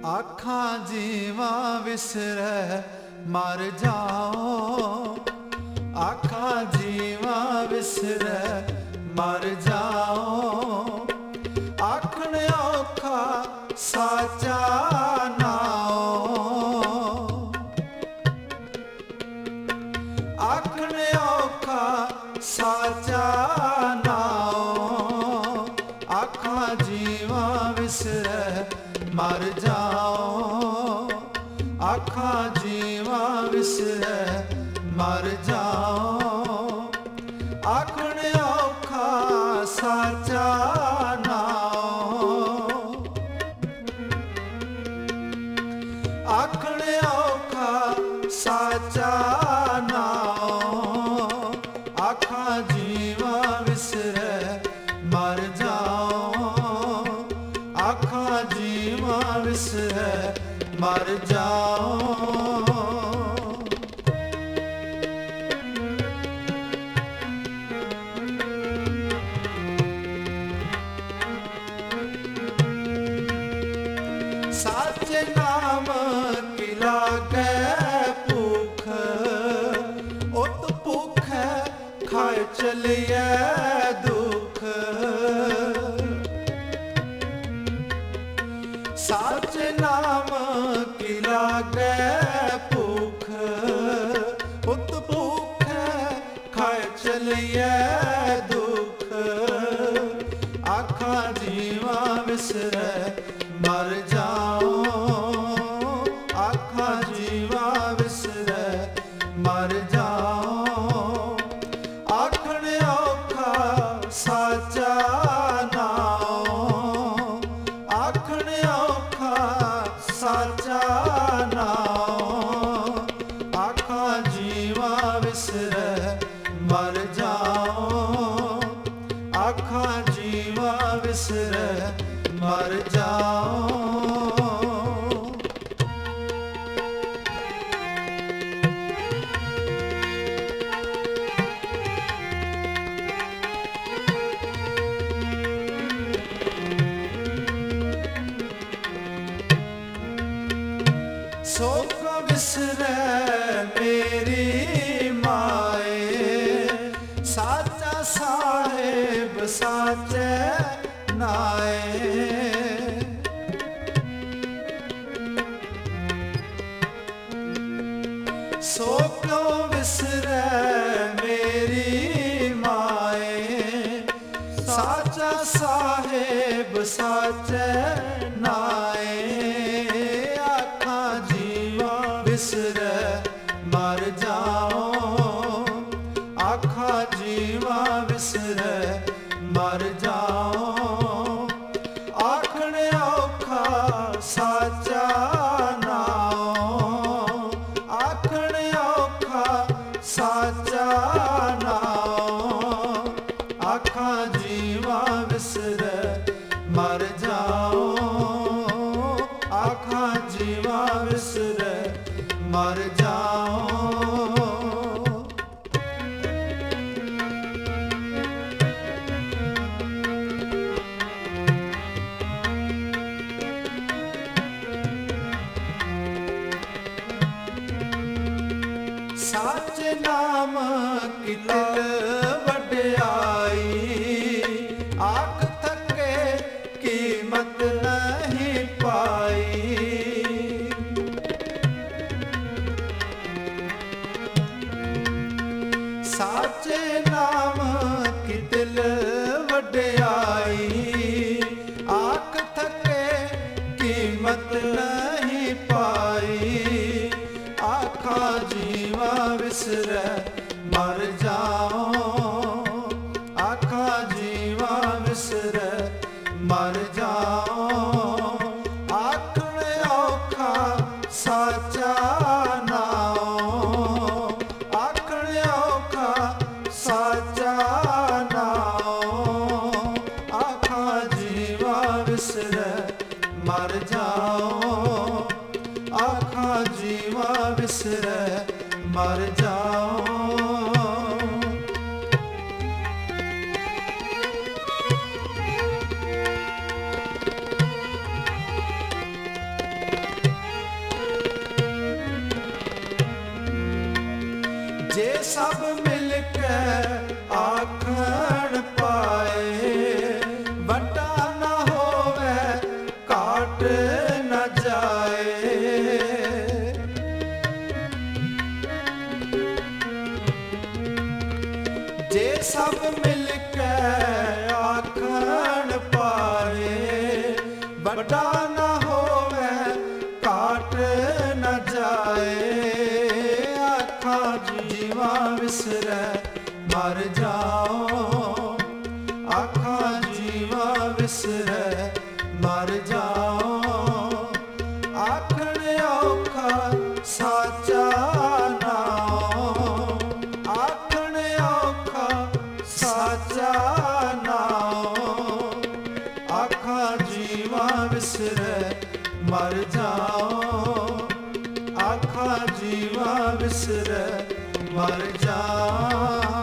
ਆਖਾਂ ਜੀਵਾਂ ਵਿਸਰੈ ਮਰ ਜਾਓ, ਆਖਾਂ ਜੀਵਾਂ ਵਿਸਰੈ ਮਰ ਜਾਓ। ਆਖਣ ਔਖਾ ਸਾਚਾ ਨਾਉ, ਆਖਣ ਔਖਾ ਸਾਚਾ ਨਾਉ। ਆਖਾਂ ਜੀਵਾਂ ਵਿਸਰੈ ਮਰ ਜਾਓ, ਆਖਾਂ ਜੀਵਾਂ ਵਿਸਰੈ ਮਰ ਜਾਓ। ਆਖਣ ਔਖਾ ਸਾਚਾ ਨਾਉ, ਆਖਣ ਔਖਾ ਸਾਚਾ ਨਾਉ। ਆਖਾਂ ਜੀਵਾਂ ਵਿਸਰੈ ਮਰ ਜਾਓ, ਆਖਾਂ ਜੀਵਾਂ ਵਿਸਰੈ ਮਰ ਜਾਓ। ਸਾਚੇ ਨਾਮ ਕੀ ਲਾਗੈ ਭੁਖ, ਉਤ ਭੁਖੈ ਖਾਇ ਚਲਿਐ ਦੁਖ। ਸਾਚੇ ਨਾਮ ਕੀ ਲਾਗੈ ਭੁਖ, ਉਤ ਭੁਖੈ ਖਾਇ ਚਲਿਐ ਦੁਖ। ਆਖਾਂ ਜੀਵਾਂ ਵਿਸਰੈ ਮਰ ਜਾਓ, ਆਖਾਂ ਜੀਵਾਂ ਵਿਸਰੈ ਮਰ ਜਾਓ। ਆਖਣ ਔਖਾ ਸਾਚਾ ਨਾਉ, ਆਖਣ ਔਖਾ ਸਾਚਾ ਨਾਉ। ਆਖਾਂ ਜੀਵਾਂ ਵਿਸਰੈ ਮਰ ਜਾਓ, ਆਖਾਂ ਜੀਵਾਂ ਵਿਸਰੈ ਮਰ ਜਾਓ। ਸੋ ਕੋ ਵਿਸਰੈ ਮੇਰੀ ਮਾਏ, ਸਾਚਾ ਸਾਹਿਬ ਸਾਚੈ ਨਾਏ। ਸੋ ਕਿਉ ਵਿਸਰੈ ਮੇਰੀ ਮਾਏ, ਸਾਚਾ ਸਾਹਿਬ ਸਾਚੈ ਨਾਏ। ਆਖਾਂ ਜੀਵਾਂ ਵਿਸਰੈ ਮਰ ਜਾਓ, ਆਖਾਂ ਜੀਵਾਂ ਵਿਸਰੈ ਮਰ ਜਾਓ। ਆਖਣ ਔਖਾ ਸਾਚਾ ਨਾਉ, ਆਖਣ ਔਖਾ ਸਾਚਾ ਨਾਉ। ਆਖਾਂ ਜੀਵਾਂ ਵਿਸਰੈ ਮਰ ਜਾਓ, ਆਖਾਂ ਜੀਵਾਂ ਵਿਸਰੈ ਮਰ ਜਾਓ। ਸਾਚੇ ਨਾਮ ਕੀ ਤਿਲ ਵਡਿਆਈ, ਆਖ ਥਕੇ ਕੀਮਤ ਨਹੀਂ ਪਾਈ। ਸਾਚੇ ਨਾਮ ਕੀ ਤਿਲ ਵਡਿਆਈ, ਆਖ ਥਕੇ ਕੀਮਤ ਨਹੀਂ ਪਾਈ। ਆਖਾਂ ਜੀਵਾਂ ਵਿਸਰੈ ਮਰ ਜਾਓ, ਆਖਾਂ ਜੀਵਾਂ ਵਿਸਰੈ ਮਰ ਜਾਓ। ਆਖਣ ਔਖਾ ਸਾਚਾ ਨਾਉ, ਆਖਣ ਔਖਾ ਸਾਚਾ ਨਾਉ। ਆਖਾਂ ਜੀਵਾਂ ਵਿਸਰੈ ਮਰ ਜਾਓ, ਆਖਾਂ ਜੀਵਾਂ ਵਿਸਰੈ ਮਰ ਜਾਓ। ਸਭ ਮਿਲ ਕੇ ਆਖਣ ਪਾਏ, ਵੱਡਾ ਨਾ ਹੋਵੇ ਕਾਟ ਨਾ ਜਾਏ। ਜੇ ਸਭ ਮਿਲ ਕੇ ਆਖਣ ਪਾਏ, ਵੱਡਾ ਨਾ ਹੋਵੇ ਕਾਟ ਨਾ ਜਾਏ। ਆਖਾਂ ਜੀਵਾ ਵਿਸਰੈ ਮਰ ਜਾਓ, ਆਖਾਂ ਜੀਵਾ ਵਿਸਰੈ ਮਰ ਜਾਓ। ਆਖਣ ਔਖਾ ਸਾਚਾ ਨਾਉ, ਆਖਣ ਔਖਾ ਸਾਚਾ ਨਾਉ। ਆਖਾਂ ਜੀਵਾ ਵਿਸਰੈ ਮਰ ਜਾਓ, ਆਖਾਂ ਜੀਵਾ ਵਿਸਰੈ ਮਰ ਜਾਓ।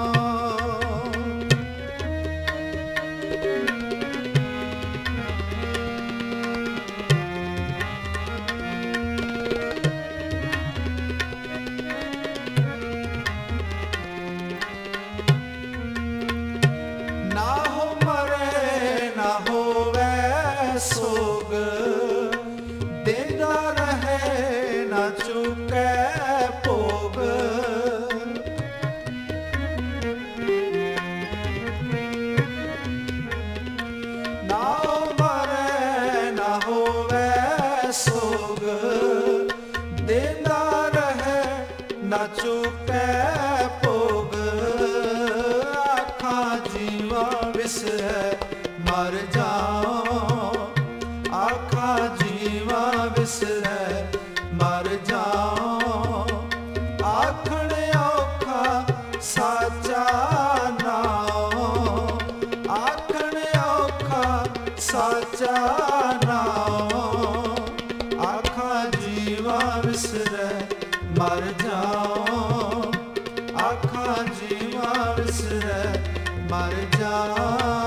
ਨਾ ਹੋ ਮਰੇ ਨਾ ਹੋਵੇ ਸੋਗ, ਦੇਂਦਾ ਰਹੇ ਨਾ ਚੁੱਕੈ ਭੋਗ। ਨਾ ਮਰੇ ਨਾ ਹੋਵੇ ਸੋਗ, ਦੇਂਦਾ ਰਹੇ ਨਾ ਚੁੱਕੈ ਭੋਗ। ਆਖਾਂ ਜੀਵਾ ਵਿਸਰੈ ਮਰ ਜਾਓ, ਆਖਾਂ ਜੀਵਾ ਵਿਸਰੈ ਮਰ ਜਾਓ। ਆਖਣ ਔਖਾ ਸਾਚਾ ਨਾਉ, ਆਖਣ ਔਖਾ ਸਾਚਾ ਨਾਉ। ਆਖਾਂ ਜੀਵਾ ਵਿਸਰੈ ਮਰ ਜਾਓ, ਆਖਾਂ ਜੀਵਾ ਵਿਸਰੈ ਮਰ ਜਾਓ।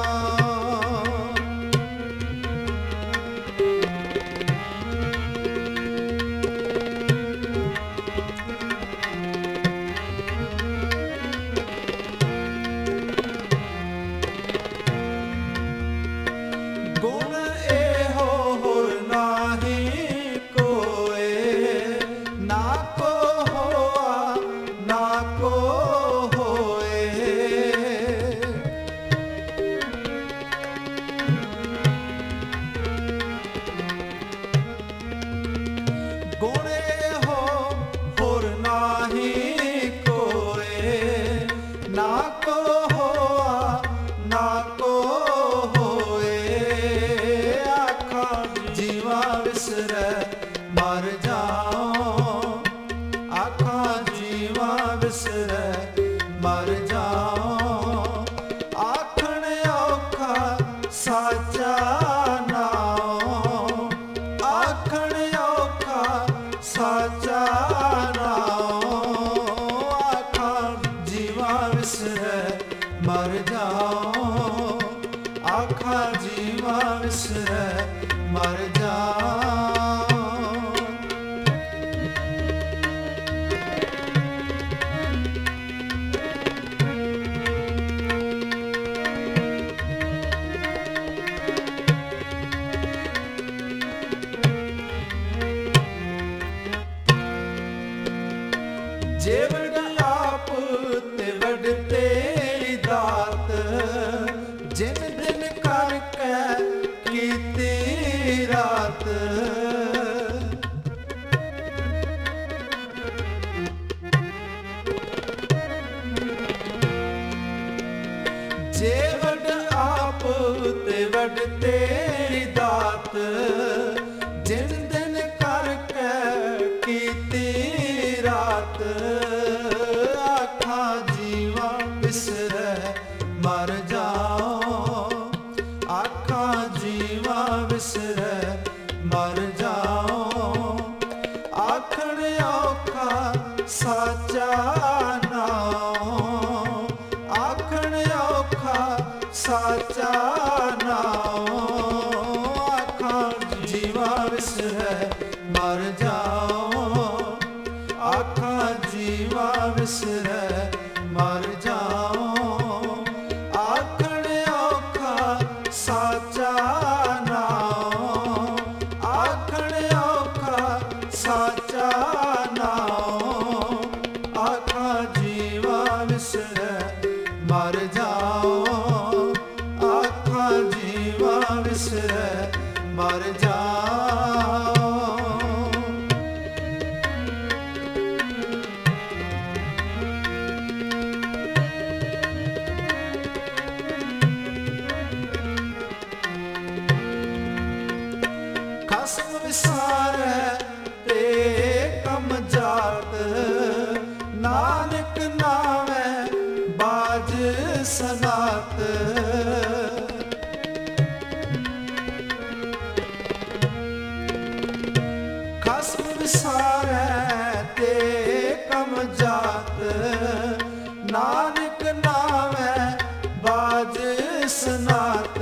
ਗੁਣ ਇਹੋ ਹੋਰ ਨਾਹੀ ਕੋਇ, ਨਾ ਕੋ ਹੋਆ ਨਾ ਕੋ ਹੋਏ। ਗੁਣ ਇਹੋ ਹੋਰ ਨਾਹੀ ਕੋਇ, ਨਾ ਕੋ ਹੋਆ ਨਾ ਕੋ ਜੀਵਾ ਵਿਸਰੈ ਮਰ ਜਾਓ, ਆਖਾਂ ਜੀਵਾ ਵਿਸਰੈ ਮਰ ਜਾਓ। ਆਖਣ ਔਖਾ ਸਾਚਾ ਨਾਉ, ਆਖਣ ਔਖਾ ਸਾਚਾ ਨਾਉ। ਆਖਾਂ ਜੀਵਾ ਵਿਸਰੈ ਮਰ ਜਾਓ, ਆਖਾਂ ਜੀਵਾ ਵਿਸਰੈ ਮਰ ਜਾਓ। ਜੇ ਵਡ ਆਪ ਤੇ ਵਡ ਤੇਰੀ ਦਾਤ, ਜਿਨ ਦਿਨ ਕਰਕੇ ਕੀਤੀ ਰਾਤ। ਜੇ ਵਡ ਆਪ ਤੇ ਵਡ ਤੇਰੀ ਦਾਤ, ਜਿਨ ਦਿਨ ਕਰਕੇ ਕੀਤੀ ਰਾਤ। ਆਖਾਂ ਜੀਵਾ ਵਿਸਰੈ ਮਰ ਜਾਓ, ਆਖਾਂ ਜੀਵਾ ਵਿਸਰੈ ਮਰ ਜਾਓ। ਆਖਣ ਔਖਾ ਸਾਚਾ ਨਾਉ, ਆਖਣ ਔਖਾ ਸਾਚਾ ਨਾਉ। ਆਖਾਂ ਜੀਵਾ ਵਿਸਰੈ ਮਰ ਜਾਓ, ਆਖਾਂ ਜੀਵਾ ਵਿਸਰੈ ਵਿਸਰੈ ਮਰ ਜਾਉ। ਖਸਮ ਵਿਸਾਰੈ ਤੇ ਕਮ ਜਾਤ, ਨਾਨਕ ਨਾਮੈ ਬਾਜ ਸਨਾਤ। ਖਸਮ ਵਿਸਾਰੈ ਤੇ ਕਮ ਜਾਤ, ਨਾਨਕ ਨਾਮੈ ਬਾਜ ਸਨਾਤ।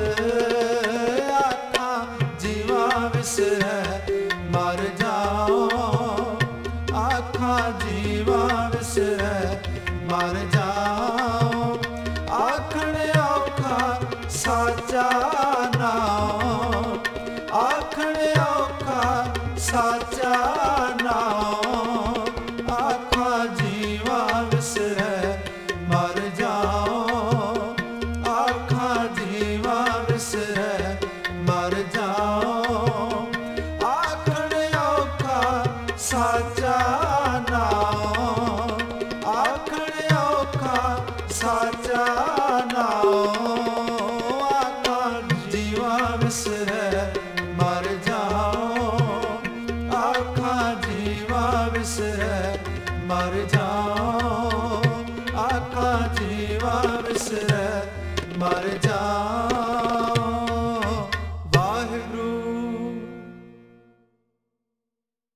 ਆਖਾਂ ਜੀਵਾ ਵਿਸਰੈ ਮਰ ਜਾਉ, ਆਖਾਂ ਜੀਵਾ ਵਿਸਰੈ ਮਰ ਜਾਉ। ਆਖਣ ਔਖਾ ਸਾਚਾ ਨਾਉ, ਆਖਣ ਔਖਾ ਸਾਚਾ ਨਾਉ। ਆਖਾਂ ਜੀਵਾ ਵਿਸਰੈ ਮਰ ਜਾਉ, ਆਖਾਂ ਜੀਵਾ ਵਿਸਰੈ ਮਰ ਜਾਉ। ਆਖਣ ਔਖਾ ਸਾਚਾ ਨਾਉ, ਆਖਣ ਔਖਾ ਸਾਚਾ ਨਾਉ। ਆਖਾਂ ਜੀਵਾ ਵਿਸਰੈ ਮਰ ਜਾਉ, ਆਖਾਂ ਜੀਵਾ ਵਿਸਰੈ ਮਰ ਜਾਉ। ਆਖਾਂ ਜੀਵਾ ਵਿਸਰੈ ਮਰ ਜਾਉ।